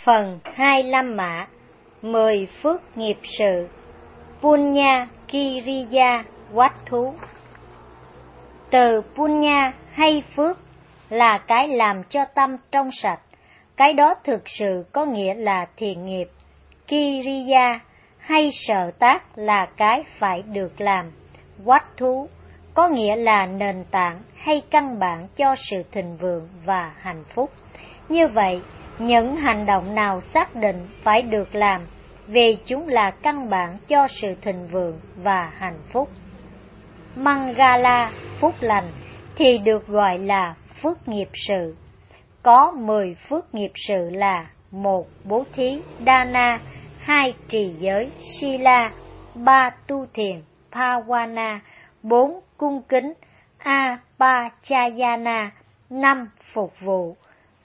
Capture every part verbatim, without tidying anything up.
Phần hai mươi lăm mã, mười phước nghiệp sự, Punya Kiriya Quách thú. Từ Punya hay phước là cái làm cho tâm trong sạch, cái đó thực sự có nghĩa là thiện nghiệp. Kiriya hay sở tác là cái phải được làm. Quách thú có nghĩa là nền tảng hay căn bản cho sự thịnh vượng và hạnh phúc. Như vậy, những hành động nào xác định phải được làm vì chúng là căn bản cho sự thịnh vượng và hạnh phúc. Mangala, phúc lành, thì được gọi là phước nghiệp sự. Có mười phước nghiệp sự là: một. Bố thí, Dana; hai. Trì giới, Sila; ba. Tu thiền, Bhavana; bốn. Cung kính, Apachayana; năm. Phục vụ,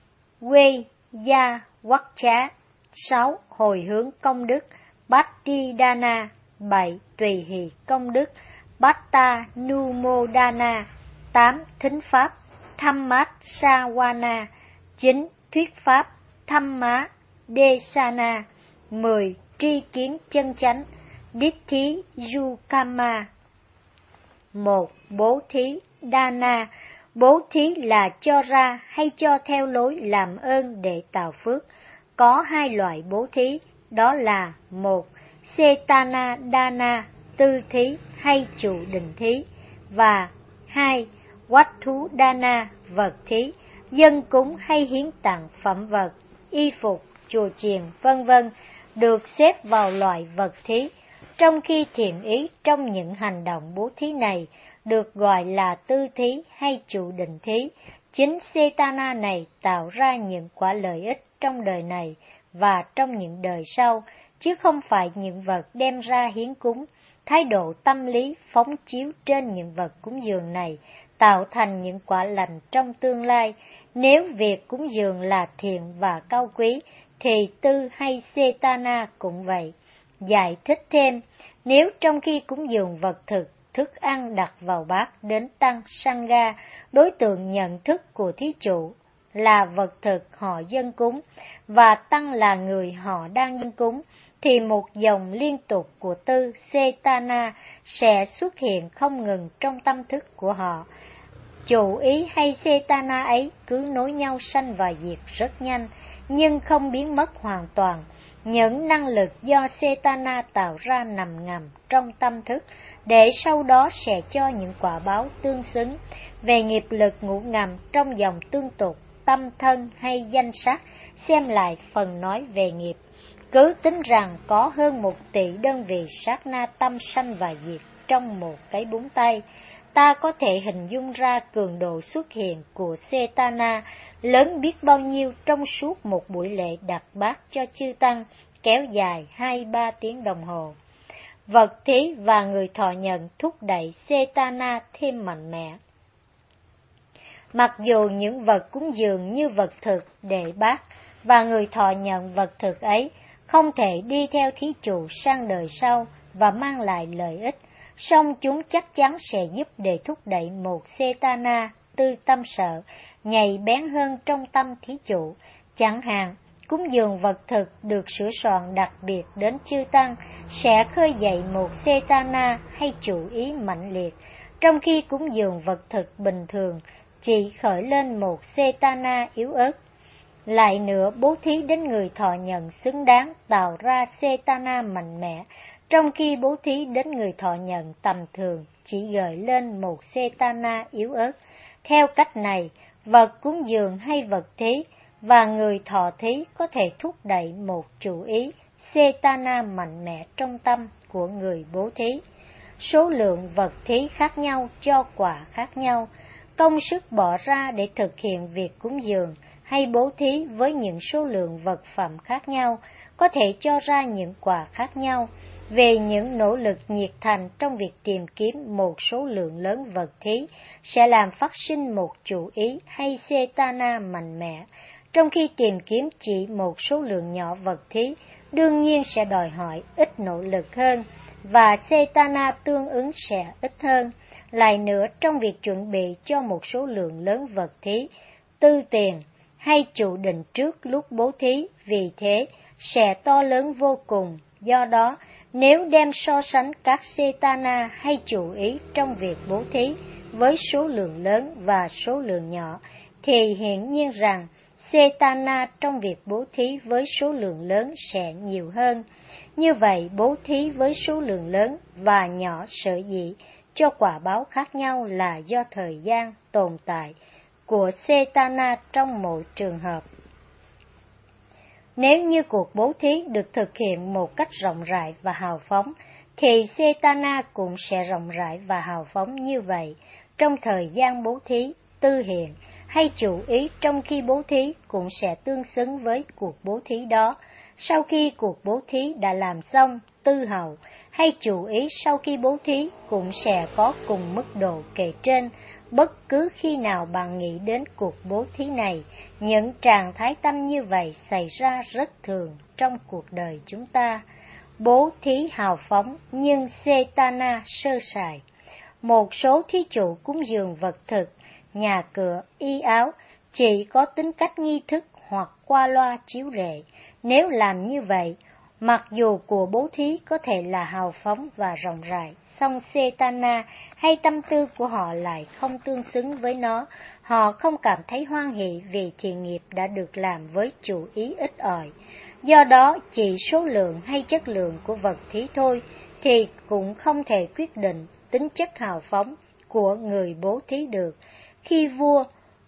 Veya Quachá; sáu. Hồi hướng công đức, Bhattidana; bảy. Tùy hỷ công đức, Bhatta Numodana; tám. Thính pháp, Dhammasawana; chín. Thuyết pháp, Dhamma Desana; mười. Tri kiến chân chánh, Ditthi Yukama. một. Bố thí, Dana. Bố thí là cho ra hay cho theo lối làm ơn để tạo phước. Có hai loại bố thí, đó là: một. Setana Dana, tư thí hay trụ định thí, và hai. Quách thú Dana, vật thí, dân cúng hay hiến tặng phẩm vật, y phục, chùa chiền, vân vân, được xếp vào loại vật thí. Trong khi thiện ý trong những hành động bố thí này được gọi là tư thí hay trụ định thí, chính Setana này tạo ra những quả lợi ích trong đời này và trong những đời sau, chứ không phải những vật đem ra hiến cúng. Thái độ tâm lý phóng chiếu trên những vật cúng dường này tạo thành những quả lành trong tương lai. Nếu việc cúng dường là thiện và cao quý, thì tư hay Setana cũng vậy. Giải thích thêm, nếu trong khi cúng dường vật thực, thức ăn đặt vào bát đến tăng Sangha, đối tượng nhận thức của thí chủ là vật thực họ dâng cúng, và tăng là người họ đang dâng cúng, thì một dòng liên tục của tư Setana sẽ xuất hiện không ngừng trong tâm thức của họ. Chủ ý hay Setana ấy cứ nối nhau sanh và diệt rất nhanh, nhưng không biến mất hoàn toàn. Những năng lực do Setana tạo ra nằm ngầm trong tâm thức, để sau đó sẽ cho những quả báo tương xứng. Về nghiệp lực ngủ ngầm trong dòng tương tục, tâm thân hay danh sắc, xem lại phần nói về nghiệp. Cứ tính rằng có hơn một tỷ đơn vị sát na tâm sanh và diệt trong một cái búng tay, ta có thể hình dung ra cường độ xuất hiện của Setana lớn biết bao nhiêu trong suốt một buổi lễ đặt bát cho chư tăng kéo dài hai ba tiếng đồng hồ. Vật thí và người thọ nhận thúc đẩy Setana thêm mạnh mẽ. Mặc dù những vật cúng dường như vật thực để bát và người thọ nhận vật thực ấy không thể đi theo thí chủ sang đời sau và mang lại lợi ích, song chúng chắc chắn sẽ giúp để thúc đẩy một Setana tư tâm sợ nhạy bén hơn trong tâm thí chủ. Chẳng hạn, cúng dường vật thực được sửa soạn đặc biệt đến chư tăng sẽ khơi dậy một Setana hay chủ ý mạnh liệt, trong khi cúng dường vật thực bình thường chỉ khởi lên một Setana yếu ớt. Lại nữa, bố thí đến người thọ nhận xứng đáng tạo ra Setana mạnh mẽ, trong khi bố thí đến người thọ nhận tầm thường chỉ gợi lên một Setana yếu ớt. Theo cách này, vật cúng dường hay vật thí và người thọ thí có thể thúc đẩy một chủ ý Setana mạnh mẽ trong tâm của người bố thí. Số lượng vật thí khác nhau cho quả khác nhau. Công sức bỏ ra để thực hiện việc cúng dường hay bố thí với những số lượng vật phẩm khác nhau có thể cho ra những quả khác nhau. Về những nỗ lực nhiệt thành trong việc tìm kiếm một số lượng lớn vật thí sẽ làm phát sinh một chủ ý hay Setana mạnh mẽ, trong khi tìm kiếm chỉ một số lượng nhỏ vật thí đương nhiên sẽ đòi hỏi ít nỗ lực hơn và Setana tương ứng sẽ ít hơn. Lại nữa, trong việc chuẩn bị cho một số lượng lớn vật thí, tư tiền hay chủ định trước lúc bố thí, vì thế sẽ to lớn vô cùng. Do đó, nếu đem so sánh các cetana hay chủ ý trong việc bố thí với số lượng lớn và số lượng nhỏ, thì hiển nhiên rằng cetana trong việc bố thí với số lượng lớn sẽ nhiều hơn. Như vậy, bố thí với số lượng lớn và nhỏ sở dĩ cho quả báo khác nhau là do thời gian tồn tại của cetana trong mỗi trường hợp. Nếu như cuộc bố thí được thực hiện một cách rộng rãi và hào phóng, thì cetana cũng sẽ rộng rãi và hào phóng như vậy. Trong thời gian bố thí, tư hiện hay chủ ý trong khi bố thí cũng sẽ tương xứng với cuộc bố thí đó. Sau khi cuộc bố thí đã làm xong, tư hậu hay chủ ý sau khi bố thí cũng sẽ có cùng mức độ kể trên. Bất cứ khi nào bạn nghĩ đến cuộc bố thí này, những trạng thái tâm như vậy xảy ra rất thường trong cuộc đời chúng ta. Bố thí hào phóng nhưng cetana sơ sài. Một số thí chủ cúng dường vật thực, nhà cửa, y áo chỉ có tính cách nghi thức hoặc qua loa chiếu rệ. Nếu làm như vậy, mặc dù của bố thí có thể là hào phóng và rộng rãi, song cetana hay tâm tư của họ lại không tương xứng với nó. Họ không cảm thấy hoan hỷ vì thiện nghiệp đã được làm với chủ ý ít ỏi. Do đó, chỉ số lượng hay chất lượng của vật thí thôi thì cũng không thể quyết định tính chất hào phóng của người bố thí được. Khi vua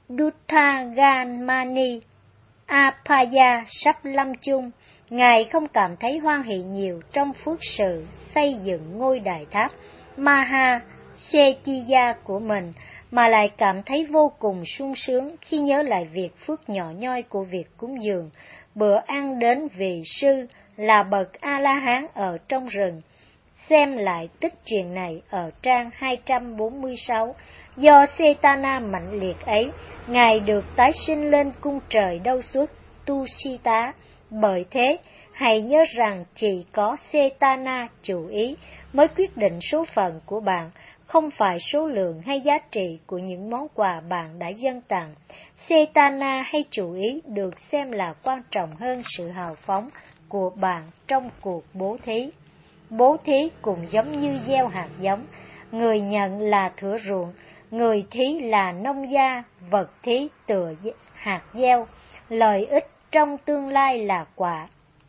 Dutthagamani Apaya sắp lâm chung, Ngài không cảm thấy hoan hỷ nhiều trong phước sự xây dựng ngôi đại tháp Maha Setiya của mình, mà lại cảm thấy vô cùng sung sướng khi nhớ lại việc phước nhỏ nhoi của việc cúng dường bữa ăn đến vị sư là bậc A-la-hán ở trong rừng. Xem lại tích truyện này ở trang hai trăm bốn mươi sáu. Do cetana mạnh liệt ấy, Ngài được tái sinh lên cung trời đâu suốt Tu-si-tá. Bởi thế, hãy nhớ rằng chỉ có cetana chủ ý mới quyết định số phận của bạn, không phải số lượng hay giá trị của những món quà bạn đã dâng tặng. Cetana hay chủ ý được xem là quan trọng hơn sự hào phóng của bạn trong cuộc bố thí. Bố thí cũng giống như gieo hạt giống, người nhận là thửa ruộng, người thí là nông gia, vật thí tựa hạt gieo, lợi ích trong tương lai là quả.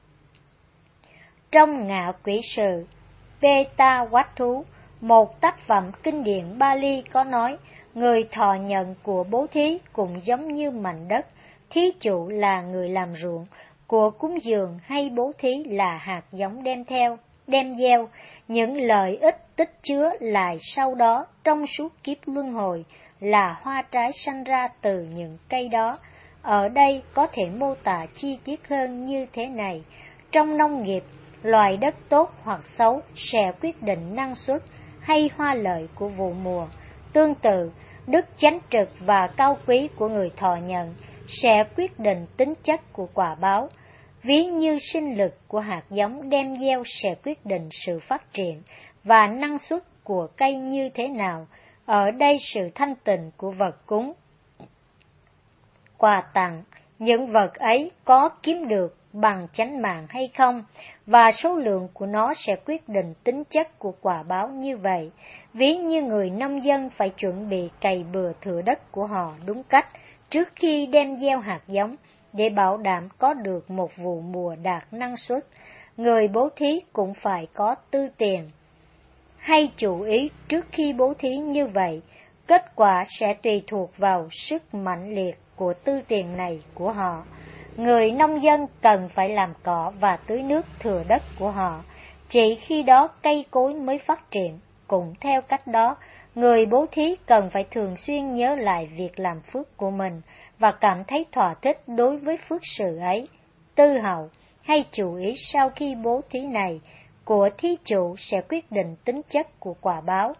Trong Ngạ Quỷ Sự Petawattu, một tác phẩm kinh điển Bali có nói, người thọ nhận của bố thí cũng giống như mảnh đất, thí chủ là người làm ruộng, của cúng dường hay bố thí là hạt giống đem theo, đem gieo, những lợi ích tích chứa lại sau đó trong suốt kiếp luân hồi là hoa trái sanh ra từ những cây đó. Ở đây có thể mô tả chi tiết hơn như thế này. Trong nông nghiệp, loại đất tốt hoặc xấu sẽ quyết định năng suất hay hoa lợi của vụ mùa. Tương tự, đức chánh trực và cao quý của người thọ nhận sẽ quyết định tính chất của quả báo. Ví như sinh lực của hạt giống đem gieo sẽ quyết định sự phát triển và năng suất của cây như thế nào. Ở đây sự thanh tịnh của vật cúng, quà tặng, những vật ấy có kiếm được bằng chánh mạng hay không, và số lượng của nó sẽ quyết định tính chất của quả báo như vậy. Ví như người nông dân phải chuẩn bị cày bừa thửa đất của họ đúng cách trước khi đem gieo hạt giống, để bảo đảm có được một vụ mùa đạt năng suất. Người bố thí cũng phải có tư tiền hay chủ ý trước khi bố thí như vậy. Kết quả sẽ tùy thuộc vào sức mạnh liệt của tư tiền này của họ. Người nông dân cần phải làm cỏ và tưới nước thừa đất của họ, chỉ khi đó cây cối mới phát triển. Cũng theo cách đó, người bố thí cần phải thường xuyên nhớ lại việc làm phước của mình và cảm thấy thỏa thích đối với phước sự ấy. Tư hậu hay chủ ý sau khi bố thí này của thí chủ sẽ quyết định tính chất của quả báo.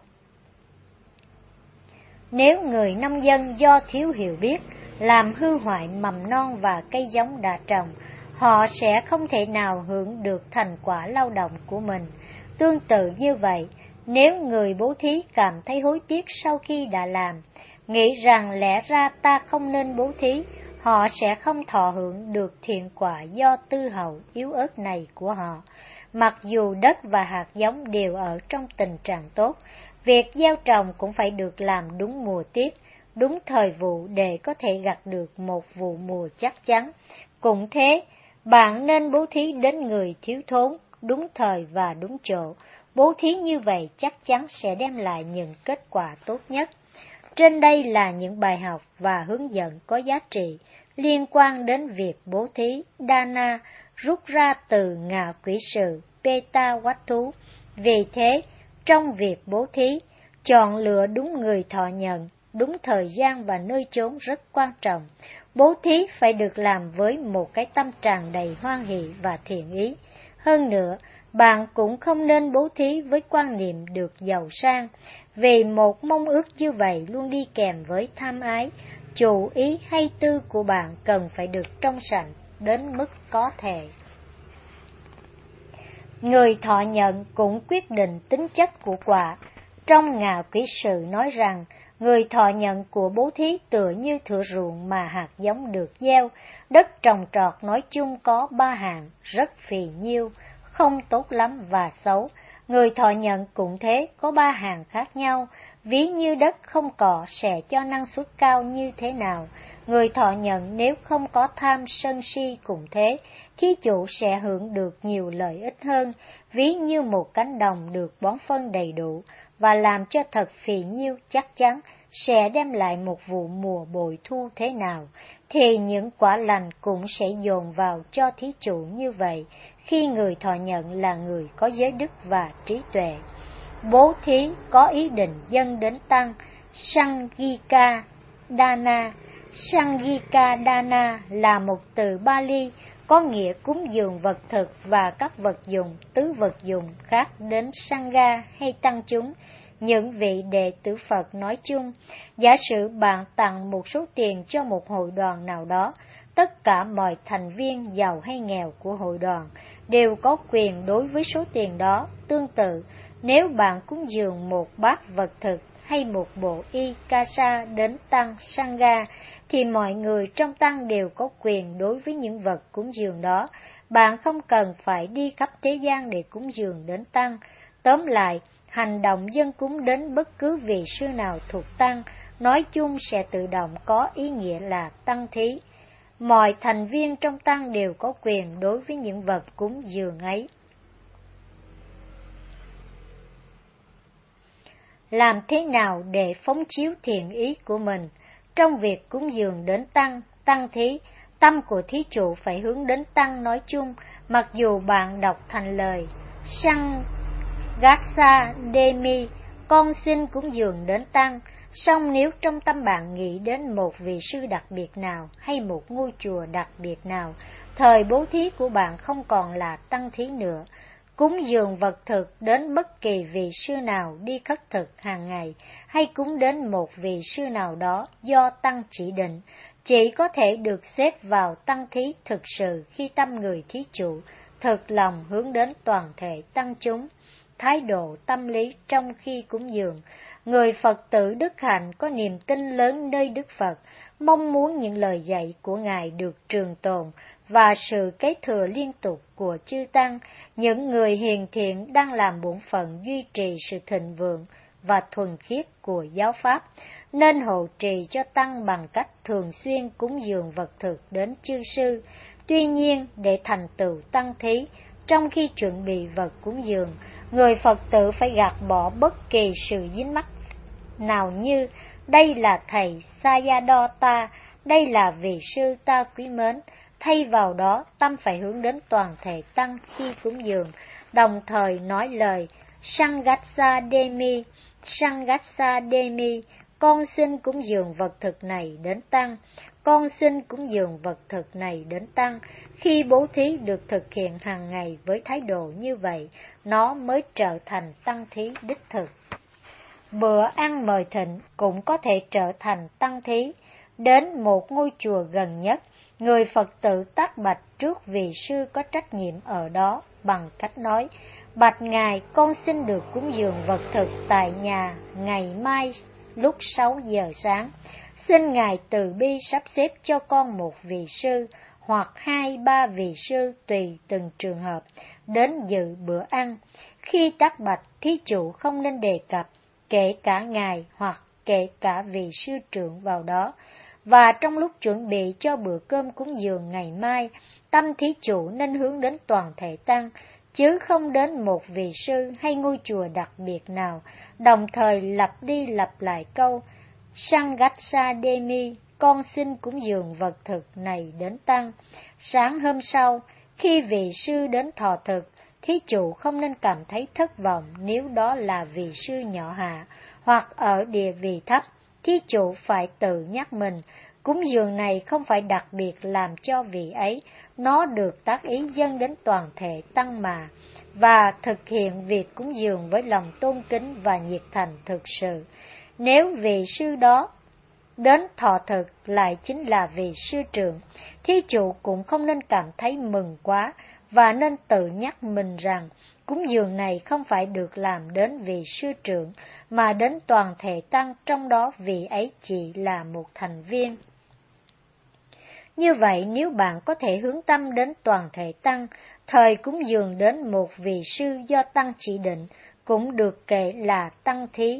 Nếu người nông dân do thiếu hiểu biết làm hư hoại mầm non và cây giống đã trồng, họ sẽ không thể nào hưởng được thành quả lao động của mình. Tương tự như vậy, nếu người bố thí cảm thấy hối tiếc sau khi đã làm, nghĩ rằng lẽ ra ta không nên bố thí, họ sẽ không thọ hưởng được thiện quả do tư hậu yếu ớt này của họ. Mặc dù đất và hạt giống đều ở trong tình trạng tốt, việc gieo trồng cũng phải được làm đúng mùa tiết, đúng thời vụ để có thể gặt được một vụ mùa chắc chắn. Cũng thế, bạn nên bố thí đến người thiếu thốn, đúng thời và đúng chỗ. Bố thí như vậy chắc chắn sẽ đem lại những kết quả tốt nhất. Trên đây là những bài học và hướng dẫn có giá trị liên quan đến việc bố thí Dana rút ra từ ngạ quỷ sự Petawattu. Vì thế, trong việc bố thí, chọn lựa đúng người thọ nhận, đúng thời gian và nơi chốn rất quan trọng. Bố thí phải được làm với một cái tâm tràn đầy hoan hỷ và thiện ý. Hơn nữa, bạn cũng không nên bố thí với quan niệm được giàu sang, vì một mong ước như vậy luôn đi kèm với tham ái. Chủ ý hay tư của bạn cần phải được trong sạch đến mức có thể. Người thọ nhận cũng quyết định tính chất của quả. Trong ngạ quỷ sự nói rằng, người thọ nhận của bố thí tựa như thửa ruộng mà hạt giống được gieo. Đất trồng trọt nói chung có ba hạng, rất phì nhiêu, không tốt lắm và xấu. Người thọ nhận cũng thế, có ba hạng khác nhau. Ví như đất không cọ sẽ cho năng suất cao như thế nào. Người thọ nhận nếu không có tham sân si cũng thế, thí chủ sẽ hưởng được nhiều lợi ích hơn. Ví như một cánh đồng được bón phân đầy đủ và làm cho thật phì nhiêu, chắc chắn sẽ đem lại một vụ mùa bội thu thế nào, thì những quả lành cũng sẽ dồn vào cho thí chủ như vậy, khi người thọ nhận là người có giới đức và trí tuệ. Bố thí có ý định dâng đến tăng Sangika Dana. Sangika Dana là một từ Bali có nghĩa cúng dường vật thực và các vật dụng, tứ vật dụng khác đến Sangha hay tăng chúng, những vị đệ tử Phật nói chung. Giả sử bạn tặng một số tiền cho một hội đoàn nào đó, tất cả mọi thành viên giàu hay nghèo của hội đoàn đều có quyền đối với số tiền đó. Tương tự, nếu bạn cúng dường một bát vật thực hay một bộ y kasa đến tăng Sangha, thì mọi người trong tăng đều có quyền đối với những vật cúng dường đó. Bạn không cần phải đi khắp thế gian để cúng dường đến tăng. Tóm lại, hành động dâng cúng đến bất cứ vị sư nào thuộc tăng, nói chung sẽ tự động có ý nghĩa là tăng thí. Mọi thành viên trong tăng đều có quyền đối với những vật cúng dường ấy. Làm thế nào để phóng chiếu thiện ý của mình? Trong việc cúng dường đến tăng, tăng thí, tâm của thí chủ phải hướng đến tăng nói chung, mặc dù bạn đọc thành lời Sangatsa Demi, con xin cúng dường đến tăng, song nếu trong tâm bạn nghĩ đến một vị sư đặc biệt nào hay một ngôi chùa đặc biệt nào, thời bố thí của bạn không còn là tăng thí nữa. Cúng dường vật thực đến bất kỳ vị sư nào đi khất thực hàng ngày, hay cúng đến một vị sư nào đó do tăng chỉ định, chỉ có thể được xếp vào tăng thí thực sự khi tâm người thí chủ thực lòng hướng đến toàn thể tăng chúng. Thái độ tâm lý trong khi cúng dường. Người Phật tử đức hạnh có niềm tin lớn nơi Đức Phật, mong muốn những lời dạy của Ngài được trường tồn và sự kế thừa liên tục của chư tăng. Những người hiền thiện đang làm bổn phận duy trì sự thịnh vượng và thuần khiết của giáo pháp, nên hộ trì cho tăng bằng cách thường xuyên cúng dường vật thực đến chư sư. Tuy nhiên, để thành tựu tăng thí, trong khi chuẩn bị vật cúng dường, người Phật tử phải gạt bỏ bất kỳ sự dính mắc nào như đây là thầy Sayadaw, đây là vị sư ta quý mến. Thay vào đó, tâm phải hướng đến toàn thể tăng khi cúng dường, đồng thời nói lời Sangatsa Demi, Sangatsa Demi, con xin cúng dường vật thực này đến tăng, con xin cúng dường vật thực này đến tăng. Khi bố thí được thực hiện hàng ngày với thái độ như vậy, nó mới trở thành tăng thí đích thực. Bữa ăn mời thịnh cũng có thể trở thành tăng thí. Đến một ngôi chùa gần nhất, người Phật tử tác bạch trước vị sư có trách nhiệm ở đó bằng cách nói: bạch ngài, con xin được cúng dường vật thực tại nhà ngày mai lúc sáu giờ sáng. xin Ngài từ bi sắp xếp cho con một vị sư hoặc hai ba vị sư tùy từng trường hợp đến dự bữa ăn. Khi tác bạch, thí chủ không nên đề cập kể cả Ngài hoặc kể cả vị sư trưởng vào đó. Và trong lúc chuẩn bị cho bữa cơm cúng dường ngày mai, tâm thí chủ nên hướng đến toàn thể tăng, chứ không đến một vị sư hay ngôi chùa đặc biệt nào, đồng thời lặp đi lặp lại câu Sangatsa Demi, con xin cúng dường vật thực này đến tăng. Sáng hôm sau, khi vị sư đến thọ thực, thí chủ không nên cảm thấy thất vọng nếu đó là vị sư nhỏ hạ hoặc ở địa vị thấp. Thí chủ phải tự nhắc mình, cúng dường này không phải đặc biệt làm cho vị ấy, nó được tác ý dâng đến toàn thể tăng mà, và thực hiện việc cúng dường với lòng tôn kính và nhiệt thành thực sự. Nếu vị sư đó đến thọ thực lại chính là vị sư trưởng, thí chủ cũng không nên cảm thấy mừng quá, và nên tự nhắc mình rằng cúng dường này không phải được làm đến vị sư trưởng, mà đến toàn thể tăng, trong đó vị ấy chỉ là một thành viên. Như vậy, nếu bạn có thể hướng tâm đến toàn thể tăng, thời cúng dường đến một vị sư do tăng chỉ định, cũng được kể là tăng thí,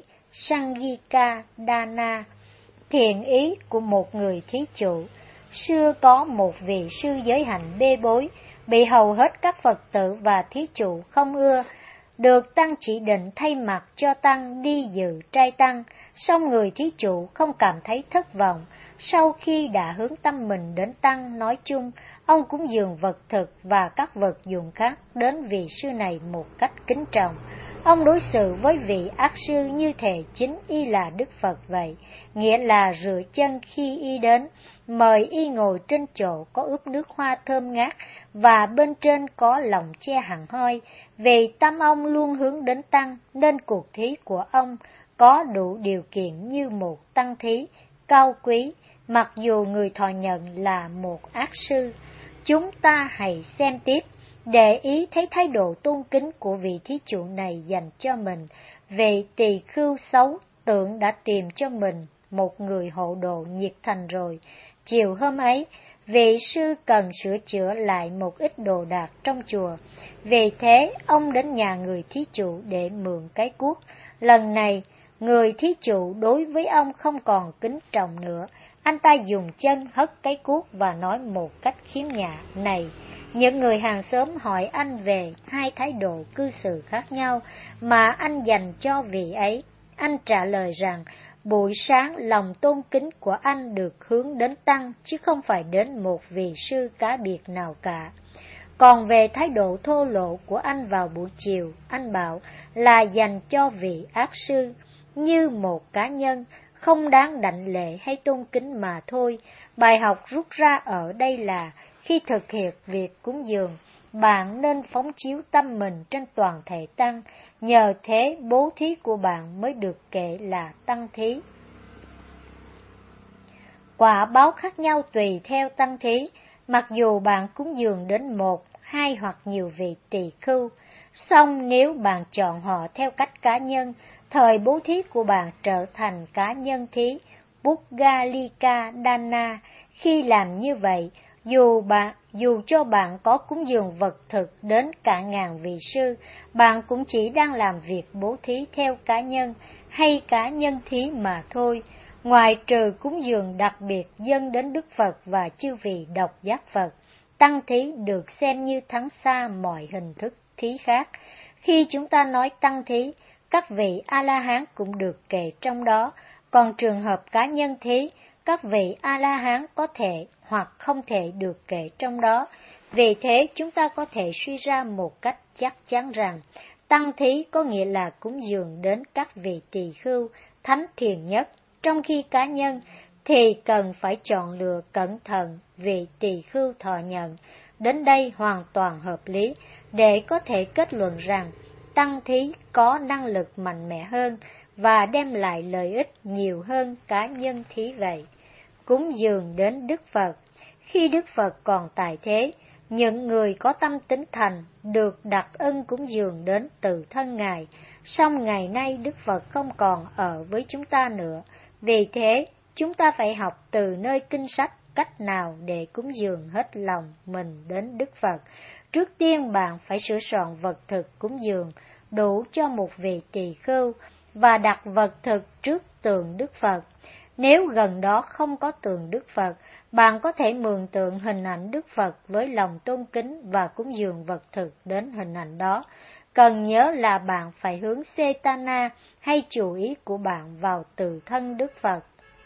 Sangika Dana, thiện ý của một người thí chủ. Xưa có một vị sư giới hạnh bê bối, bị hầu hết các Phật tử và thí chủ không ưa, được tăng chỉ định thay mặt cho tăng đi dự trai tăng, song người thí chủ không cảm thấy thất vọng. Sau khi đã hướng tâm mình đến tăng nói chung, ông cúng dường vật thực và các vật dụng khác đến vị sư này một cách kính trọng. Ông đối xử với vị ác sư như thể chính y là Đức Phật vậy, nghĩa là rửa chân khi y đến, mời y ngồi trên chỗ có ướp nước hoa thơm ngát và bên trên có lồng che hẳn hoi. Vì tâm ông luôn hướng đến tăng, nên cuộc thí của ông có đủ điều kiện như một tăng thí cao quý, mặc dù người thọ nhận là một ác sư. Chúng ta hãy xem tiếp, để ý thấy thái độ tôn kính của vị thí chủ này dành cho mình. Vị tỳ khưu xấu tưởng đã tìm cho mình một người hộ độ nhiệt thành rồi. Chiều hôm ấy, vị sư cần sửa chữa lại một ít đồ đạc trong chùa. Vì thế, ông đến nhà người thí chủ để mượn cái cuốc. Lần này, người thí chủ đối với ông không còn kính trọng nữa. Anh ta dùng chân hất cái cuốc và nói một cách khiếm nhã: "Này!" Những người hàng xóm hỏi anh về hai thái độ cư xử khác nhau mà anh dành cho vị ấy. Anh trả lời rằng, buổi sáng lòng tôn kính của anh được hướng đến tăng, chứ không phải đến một vị sư cá biệt nào cả. Còn về thái độ thô lỗ của anh vào buổi chiều, anh bảo là dành cho vị ác sư, như một cá nhân, không đáng đảnh lễ hay tôn kính mà thôi. Bài học rút ra ở đây là, khi thực hiện việc cúng dường, bạn nên phóng chiếu tâm mình trên toàn thể tăng, nhờ thế bố thí của bạn mới được kể là tăng thí. Quả báo khác nhau tùy theo tăng thí, mặc dù bạn cúng dường đến một, hai hoặc nhiều vị tỳ khưu. Song nếu bạn chọn họ theo cách cá nhân, thời bố thí của bạn trở thành cá nhân thí, Puggalika Dana. Khi làm như vậy, dù bạn dù cho bạn có cúng dường vật thực đến cả ngàn vị sư, bạn cũng chỉ đang làm việc bố thí theo cá nhân hay cá nhân thí mà thôi. Ngoài trừ cúng dường đặc biệt dâng đến Đức Phật và chư vị độc giác Phật, tăng thí được xem như thắng xa mọi hình thức thí khác. Khi chúng ta nói tăng thí, các vị A-la-hán cũng được kể trong đó, còn trường hợp cá nhân thí, các vị A-la-hán có thể hoặc không thể được kể trong đó. Vì thế, chúng ta có thể suy ra một cách chắc chắn rằng, tăng thí có nghĩa là cúng dường đến các vị tỳ khưu thánh thiền nhất, trong khi cá nhân thì cần phải chọn lựa cẩn thận vị tỳ khưu thọ nhận. Đến đây hoàn toàn hợp lý để có thể kết luận rằng tăng thí có năng lực mạnh mẽ hơn và đem lại lợi ích nhiều hơn cá nhân thí vậy. Cúng dường đến Đức Phật. Khi Đức Phật còn tại thế, những người có tâm tín thành được đặt ân cúng dường đến từ thân Ngài, song ngày nay Đức Phật không còn ở với chúng ta nữa. Vì thế, chúng ta phải học từ nơi kinh sách cách nào để cúng dường hết lòng mình đến Đức Phật. Trước tiên bạn phải sửa soạn vật thực cúng dường đủ cho một vị tỳ khưu và đặt vật thực trước tượng Đức Phật. Nếu gần đó không có tượng Đức Phật, bạn có thể mường tượng hình ảnh Đức Phật với lòng tôn kính và cúng dường vật thực đến hình ảnh đó. Cần nhớ là bạn phải hướng Cetana hay chú ý của bạn vào tự thân Đức Phật.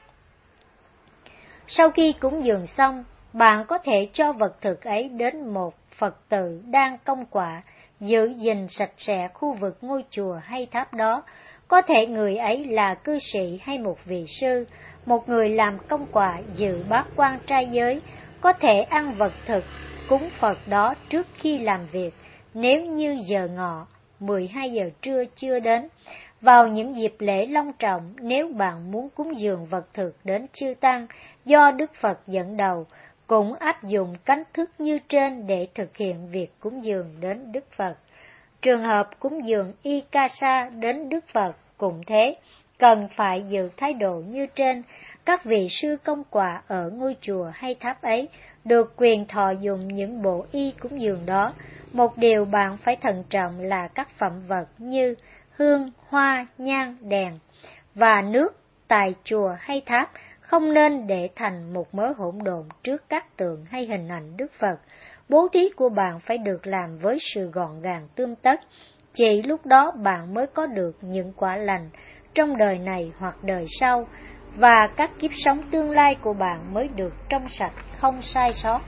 Sau khi cúng dường xong, bạn có thể cho vật thực ấy đến một Phật tử đang công quả, giữ gìn sạch sẽ khu vực ngôi chùa hay tháp đó. Có thể người ấy là cư sĩ hay một vị sư, một người làm công quả giữ bát quan trai giới, có thể ăn vật thực cúng Phật đó trước khi làm việc, nếu như giờ ngọ, mười hai giờ trưa chưa đến. Vào những dịp lễ long trọng, nếu bạn muốn cúng dường vật thực đến chư Tăng do Đức Phật dẫn đầu, cũng áp dụng cách thức như trên để thực hiện việc cúng dường đến Đức Phật. Trường hợp cúng dường Ikasa đến Đức Phật cũng thế, cần phải giữ thái độ như trên. Các vị sư công quả ở ngôi chùa hay tháp ấy được quyền thọ dụng những bộ y cúng dường đó. Một điều bạn phải thận trọng là các phẩm vật như hương, hoa, nhang, đèn và nước tại chùa hay tháp không nên để thành một mớ hỗn độn trước các tượng hay hình ảnh Đức Phật. Bố thí của bạn phải được làm với sự gọn gàng tươm tất. Chỉ lúc đó bạn mới có được những quả lành trong đời này hoặc đời sau, và các kiếp sống tương lai của bạn mới được trong sạch, không sai sót.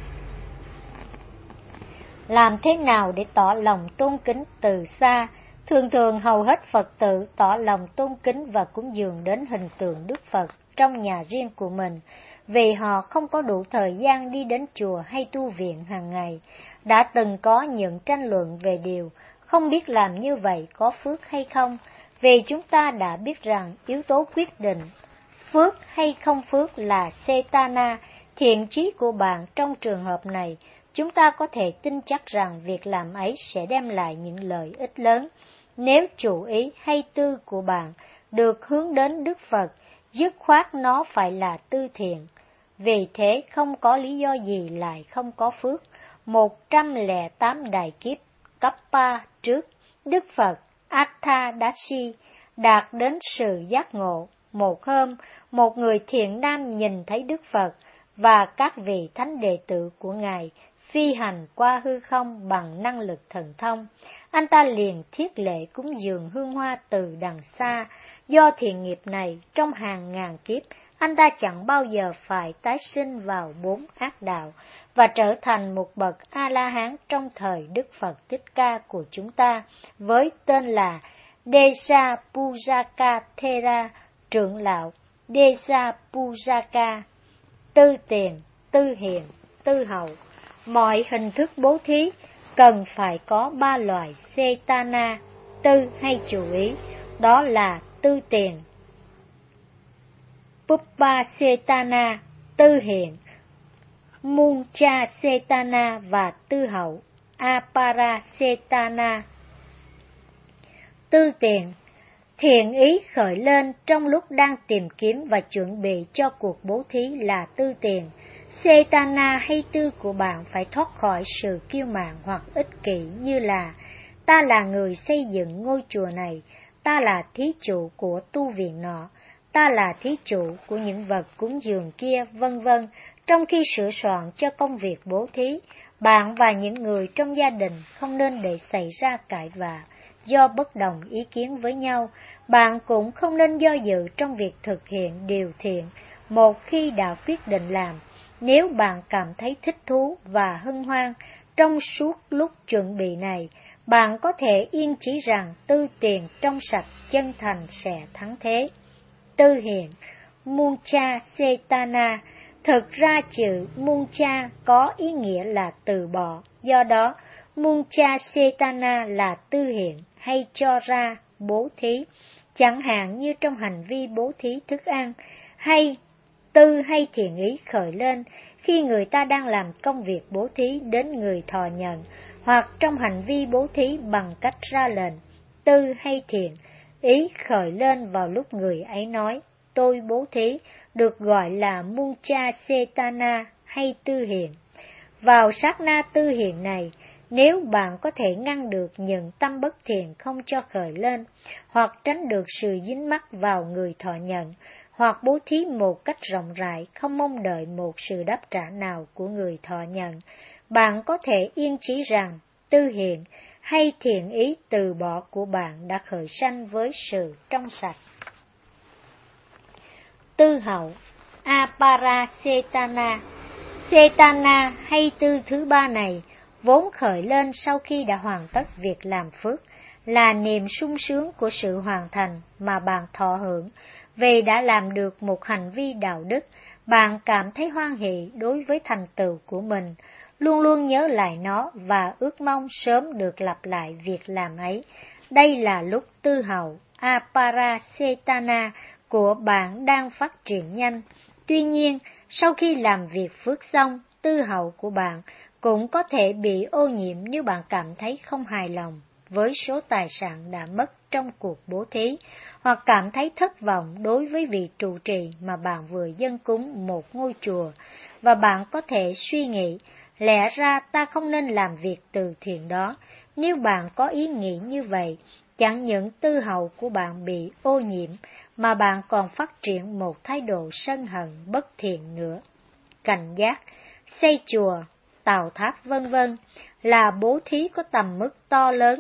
Làm thế nào để tỏ lòng tôn kính từ xa? Thường thường hầu hết Phật tử tỏ lòng tôn kính và cúng dường đến hình tượng Đức Phật trong nhà riêng của mình, vì họ không có đủ thời gian đi đến chùa hay tu viện hàng ngày. Đã từng có những tranh luận về điều không biết làm như vậy có phước hay không, vì chúng ta đã biết rằng yếu tố quyết định phước hay không phước là Cetana, thiện chí của bạn. Trong trường hợp này, chúng ta có thể tin chắc rằng việc làm ấy sẽ đem lại những lợi ích lớn. Nếu chủ ý hay tư của bạn được hướng đến Đức Phật, dứt khoát nó phải là tư thiện. Vì thế không có lý do gì lại không có phước. Một trăm lẻ tám đại kiếp Kappa trước, Đức Phật Attadashi đạt đến sự giác ngộ. Một hôm, một người thiện nam nhìn thấy Đức Phật và các vị thánh đệ tử của Ngài phi hành qua hư không bằng năng lực thần thông. Anh ta liền thiết lệ cúng dường hương hoa từ đằng xa. Do thiện nghiệp này, trong hàng ngàn kiếp, anh ta chẳng bao giờ phải tái sinh vào bốn ác đạo và trở thành một bậc A-la-hán trong thời Đức Phật Thích Ca của chúng ta, với tên là Desa Pujaka Thera, trưởng lão Desa Pujaka. Tư tiền, tư hiền, tư hậu. Mọi hình thức bố thí cần phải có ba loại Cetana, tư hay chú ý, đó là tư tiền, Puppa Cetana, tư hiền, Muncha Cetana và tư hậu, Apara Cetana. Tư tiền, thiện ý khởi lên trong lúc đang tìm kiếm và chuẩn bị cho cuộc bố thí là tư tiền. Cetana hay tư của bạn phải thoát khỏi sự kiêu mạn hoặc ích kỷ, như là ta là người xây dựng ngôi chùa này, ta là thí chủ của tu viện nọ, ta là thí chủ của những vật cúng dường kia, vân vân. Trong khi sửa soạn cho công việc bố thí, bạn và những người trong gia đình không nên để xảy ra cãi vã do bất đồng ý kiến với nhau. Bạn cũng không nên do dự trong việc thực hiện điều thiện một khi đã quyết định làm. Nếu bạn cảm thấy thích thú và hân hoan trong suốt lúc chuẩn bị này, bạn có thể yên chí rằng tư tiền trong sạch chân thành sẽ thắng thế. Tư hiền, Muncha Cetana. Thực ra chữ Muncha có ý nghĩa là từ bỏ, do đó Muncha Cetana là tư hiền hay cho ra bố thí, chẳng hạn như trong hành vi bố thí thức ăn, hay tư hay thiện ý khởi lên khi người ta đang làm công việc bố thí đến người thọ nhận, hoặc trong hành vi bố thí bằng cách ra lệnh. Tư hay thiện ý khởi lên vào lúc người ấy nói tôi bố thí, được gọi là Muncha Setana hay tư hiện. Vào sát na tư hiện này, nếu bạn có thể ngăn được những tâm bất thiện không cho khởi lên, hoặc tránh được sự dính mắc vào người thọ nhận, hoặc bố thí một cách rộng rãi, không mong đợi một sự đáp trả nào của người thọ nhận, bạn có thể yên chí rằng tư hiện hay thiện ý từ bỏ của bạn đã khởi sanh với sự trong sạch. Tư hậu Aparasetana. Setana hay tư thứ ba này vốn khởi lên sau khi đã hoàn tất việc làm phước, là niềm sung sướng của sự hoàn thành mà bạn thọ hưởng. Vì đã làm được một hành vi đạo đức, bạn cảm thấy hoan hỷ đối với thành tựu của mình, luôn luôn nhớ lại nó và ước mong sớm được lặp lại việc làm ấy. Đây là lúc tư hậu Aparasetana của bạn đang phát triển nhanh. Tuy nhiên, sau khi làm việc phước xong, tư hậu của bạn cũng có thể bị ô nhiễm nếu bạn cảm thấy không hài lòng với số tài sản đã mất trong cuộc bố thí, hoặc cảm thấy thất vọng đối với vị trụ trì mà bạn vừa dâng cúng một ngôi chùa, và bạn có thể suy nghĩ, lẽ ra ta không nên làm việc từ thiện đó. Nếu bạn có ý nghĩ như vậy, chẳng những tư hậu của bạn bị ô nhiễm, mà bạn còn phát triển một thái độ sân hận bất thiện nữa. Cảnh giác, xây chùa, tàu tháp vân vân là bố thí có tầm mức to lớn.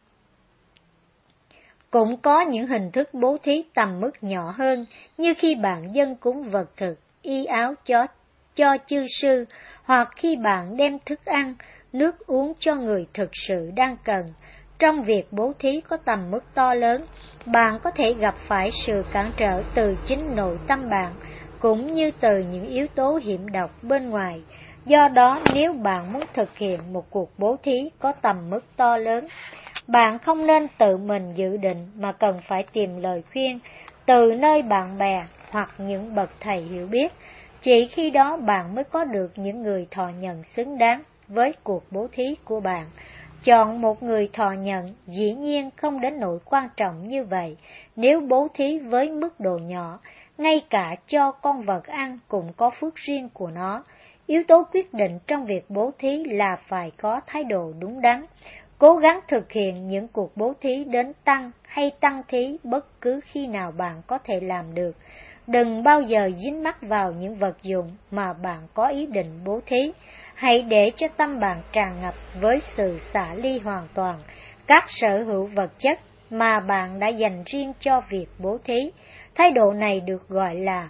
Cũng có những hình thức bố thí tầm mức nhỏ hơn, như khi bạn dâng cúng vật thực, y áo cho, cho chư sư, hoặc khi bạn đem thức ăn, nước uống cho người thực sự đang cần. Trong việc bố thí có tầm mức to lớn, bạn có thể gặp phải sự cản trở từ chính nội tâm bạn, cũng như từ những yếu tố hiểm độc bên ngoài. Do đó, nếu bạn muốn thực hiện một cuộc bố thí có tầm mức to lớn, bạn không nên tự mình dự định mà cần phải tìm lời khuyên từ nơi bạn bè hoặc những bậc thầy hiểu biết. Chỉ khi đó bạn mới có được những người thọ nhận xứng đáng với cuộc bố thí của bạn. Chọn một người thọ nhận dĩ nhiên không đến nỗi quan trọng như vậy. Nếu bố thí với mức độ nhỏ, ngay cả cho con vật ăn cũng có phước riêng của nó. Yếu tố quyết định trong việc bố thí là phải có thái độ đúng đắn. Cố gắng thực hiện những cuộc bố thí đến tăng hay tăng thí bất cứ khi nào bạn có thể làm được. Đừng bao giờ dính mắc vào những vật dụng mà bạn có ý định bố thí. Hãy để cho tâm bạn tràn ngập với sự xả ly hoàn toàn các sở hữu vật chất mà bạn đã dành riêng cho việc bố thí. Thái độ này được gọi là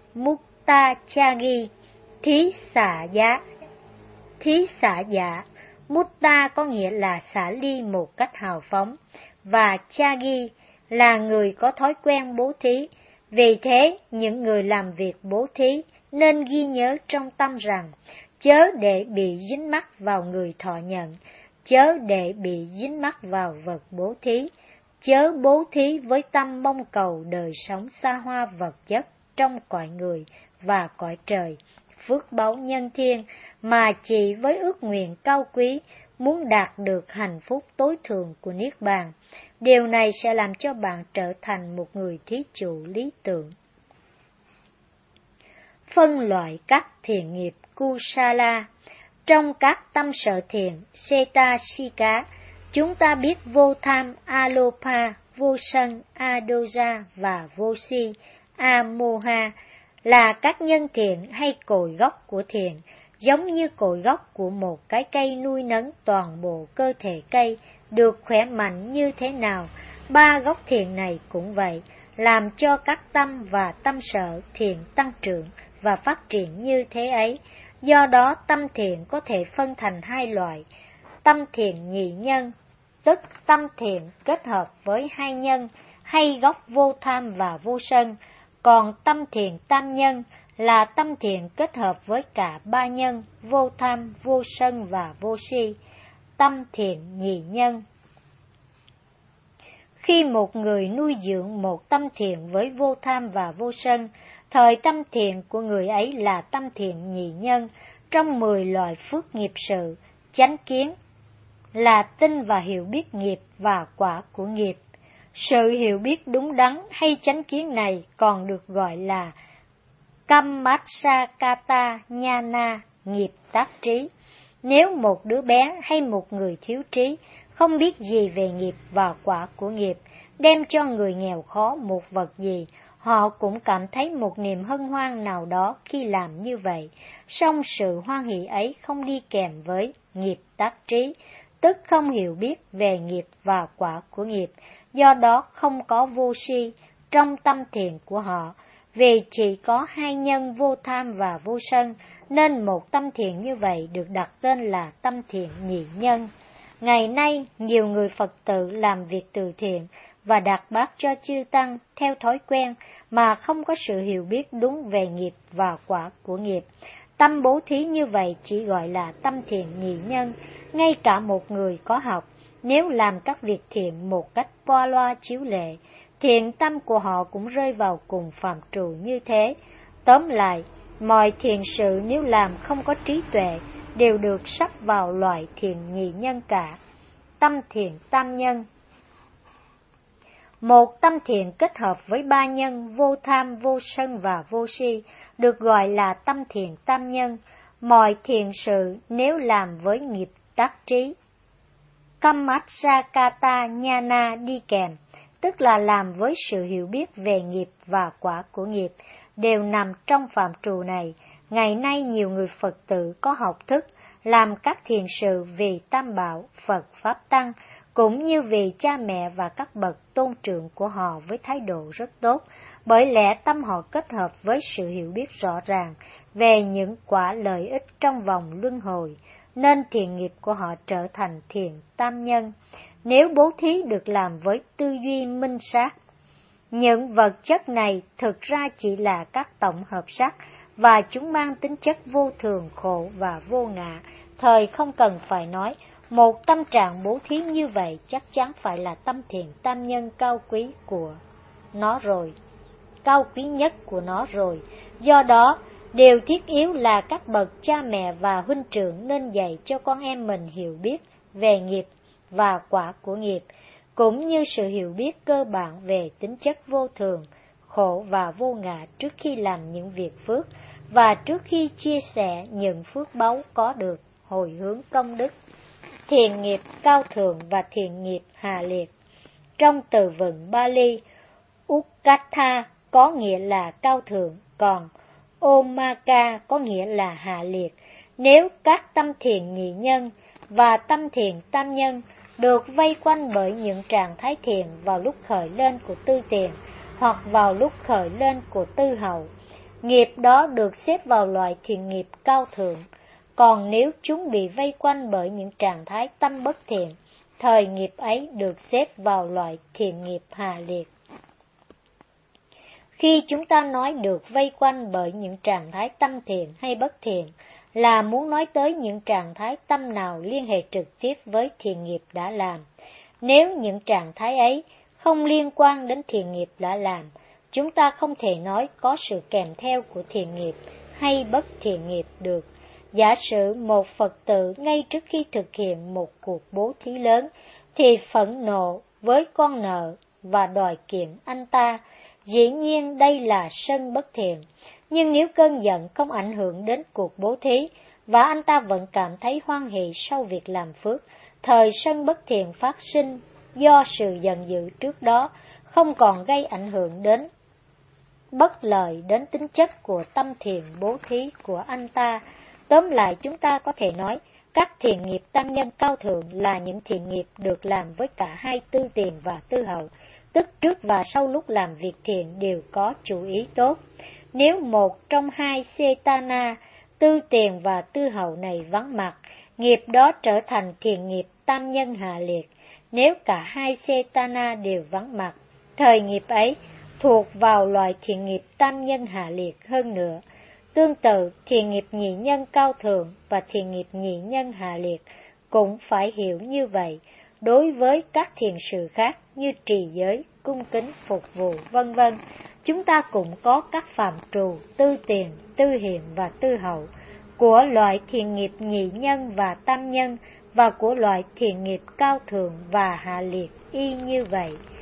Mukta Chagi, thí xả giá. Thí xả giả, Mutta có nghĩa là xả ly một cách hào phóng, và Chagi là người có thói quen bố thí. Vì thế, những người làm việc bố thí nên ghi nhớ trong tâm rằng, chớ để bị dính mắc vào người thọ nhận, chớ để bị dính mắc vào vật bố thí, chớ bố thí với tâm mong cầu đời sống xa hoa vật chất trong cõi người và cõi trời, phước báu nhân thiên, mà chỉ với ước nguyện cao quý muốn đạt được hạnh phúc tối thượng của Niết Bàn. Điều này sẽ làm cho bạn trở thành một người thí chủ lý tưởng. Phân loại các thiện nghiệp Kusala. Trong các tâm sở thiện Cetasika, chúng ta biết vô tham, alopa, vô sân, adoja và vô si, amoha là các nhân thiện hay cội gốc của thiện, giống như cội gốc của một cái cây nuôi nấng toàn bộ cơ thể cây được khỏe mạnh như thế nào. Ba gốc thiện này cũng vậy, làm cho các tâm và tâm sở thiện tăng trưởng và phát triển như thế ấy. Do đó tâm thiện có thể phân thành hai loại: tâm thiện nhị nhân, tức tâm thiện kết hợp với hai nhân hay gốc vô tham và vô sân, còn tâm thiện tam nhân là tâm thiện kết hợp với cả ba nhân vô tham, vô sân và vô si. Tâm thiện nhị nhân. Khi một người nuôi dưỡng một tâm thiện với vô tham và vô sân, thời tâm thiện của người ấy là tâm thiện nhị nhân. Trong mười loại phước nghiệp sự, chánh kiến là tin và hiểu biết nghiệp và quả của nghiệp. Sự hiểu biết đúng đắn hay chánh kiến này còn được gọi là Kammatsakata Nhana, nghiệp tác trí. Nếu một đứa bé hay một người thiếu trí, không biết gì về nghiệp và quả của nghiệp, đem cho người nghèo khó một vật gì, họ cũng cảm thấy một niềm hân hoan nào đó khi làm như vậy. Song sự hoan hỷ ấy không đi kèm với nghiệp tác trí, tức không hiểu biết về nghiệp và quả của nghiệp, do đó không có vô si trong tâm thiền của họ. Vì chỉ có hai nhân vô tham và vô sân, nên một tâm thiền như vậy được đặt tên là tâm thiền nhị nhân. Ngày nay, nhiều người Phật tử làm việc từ thiện và đặt bát cho chư tăng theo thói quen mà không có sự hiểu biết đúng về nghiệp và quả của nghiệp. Tâm bố thí như vậy chỉ gọi là tâm thiện nhị nhân. Ngay cả một người có học, nếu làm các việc thiện một cách qua loa chiếu lệ, thiện tâm của họ cũng rơi vào cùng phạm trù như thế. Tóm lại, mọi thiện sự nếu làm không có trí tuệ đều được sắp vào loại thiện nhị nhân cả. Tâm thiện tam nhân. Một tâm thiện kết hợp với ba nhân vô tham, vô sân và vô si được gọi là tâm thiện tam nhân. Mọi thiện sự nếu làm với nghiệp tác trí Kammatsakata Nhana đi kèm, tức là làm với sự hiểu biết về nghiệp và quả của nghiệp, đều nằm trong phạm trù này. Ngày nay nhiều người Phật tử có học thức, làm các thiện sự vì Tam Bảo, Phật, Pháp Tăng, cũng như vì cha mẹ và các bậc tôn trưởng của họ với thái độ rất tốt, bởi lẽ tâm họ kết hợp với sự hiểu biết rõ ràng về những quả lợi ích trong vòng luân hồi, nên thiện nghiệp của họ trở thành thiện tam nhân. Nếu bố thí được làm với tư duy minh sát, những vật chất này thực ra chỉ là các tổng hợp sắc và chúng mang tính chất vô thường, khổ và vô ngã. Thời không cần phải nói, một tâm trạng bố thí như vậy chắc chắn phải là tâm thiện tam nhân cao quý của nó rồi, cao quý nhất của nó rồi. Do đó, điều thiết yếu là các bậc cha mẹ và huynh trưởng nên dạy cho con em mình hiểu biết về nghiệp và quả của nghiệp, cũng như sự hiểu biết cơ bản về tính chất vô thường, khổ và vô ngã trước khi làm những việc phước và trước khi chia sẻ những phước báu có được hồi hướng công đức. Thiện nghiệp cao thượng và thiện nghiệp hạ liệt. Trong từ vựng Bali, Ukkatha có nghĩa là cao thượng, còn Omaka có nghĩa là hạ liệt. Nếu các tâm thiện nhị nhân và tâm thiện tam nhân được vây quanh bởi những trạng thái thiện vào lúc khởi lên của tư tiền hoặc vào lúc khởi lên của tư hậu, nghiệp đó được xếp vào loại thiện nghiệp cao thượng. Còn nếu chúng bị vây quanh bởi những trạng thái tâm bất thiện, thời nghiệp ấy được xếp vào loại thiện nghiệp hạ liệt. Khi chúng ta nói được vây quanh bởi những trạng thái tâm thiện hay bất thiện, là muốn nói tới những trạng thái tâm nào liên hệ trực tiếp với thiện nghiệp đã làm. Nếu những trạng thái ấy không liên quan đến thiện nghiệp đã làm, chúng ta không thể nói có sự kèm theo của thiện nghiệp hay bất thiện nghiệp được. Giả sử một Phật tử ngay trước khi thực hiện một cuộc bố thí lớn thì phẫn nộ với con nợ và đòi kiện anh ta, dĩ nhiên đây là sân bất thiện. Nhưng nếu cơn giận không ảnh hưởng đến cuộc bố thí và anh ta vẫn cảm thấy hoan hỷ sau việc làm phước, thời sân bất thiện phát sinh do sự giận dữ trước đó không còn gây ảnh hưởng đến bất lợi đến tính chất của tâm thiện bố thí của anh ta. Tóm lại, chúng ta có thể nói các thiện nghiệp tam nhân cao thượng là những thiện nghiệp được làm với cả hai tư tiền và tư hậu, tức trước và sau lúc làm việc thiện đều có chủ ý tốt. Nếu một trong hai Cetana, tư tiền và tư hậu này vắng mặt, nghiệp đó trở thành thiện nghiệp tam nhân hạ liệt. Nếu cả hai Cetana đều vắng mặt, thời nghiệp ấy thuộc vào loại thiện nghiệp tam nhân hạ liệt hơn nữa. Tương tự, thiện nghiệp nhị nhân cao thượng và thiện nghiệp nhị nhân hạ liệt cũng phải hiểu như vậy. Đối với các thiện sự khác như trì giới, cung kính, phục vụ, vân vân, chúng ta cũng có các phạm trù tư tiền, tư hiện và tư hậu của loại thiện nghiệp nhị nhân và tam nhân và của loại thiện nghiệp cao thượng và hạ liệt y như vậy.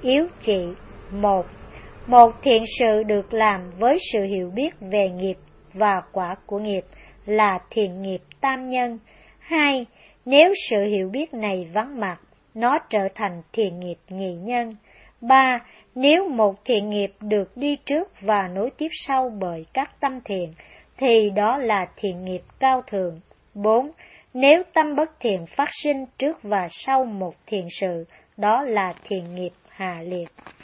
Yếu trị. Một. Một thiện sự được làm với sự hiểu biết về nghiệp và quả của nghiệp là thiện nghiệp tam nhân. Hai. Nếu sự hiểu biết này vắng mặt, nó trở thành thiện nghiệp nhị nhân. Ba. Nếu một thiện nghiệp được đi trước và nối tiếp sau bởi các tâm thiện, thì đó là thiện nghiệp cao thượng. Bốn. Nếu tâm bất thiện phát sinh trước và sau một thiện sự, đó là thiện nghiệp hạ liệt.